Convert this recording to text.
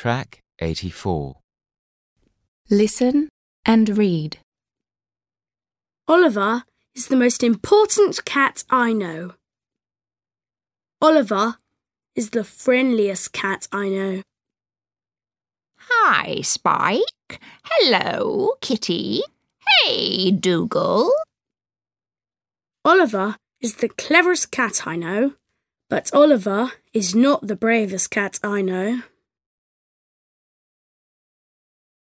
Track 84. Listen and read. Oliver is the most important cat I know. Oliver is the friendliest cat I know. Hi, Spike. Hello, Kitty. Hey, Dougal. Oliver is the cleverest cat I know, but Oliver is not the bravest cat I know.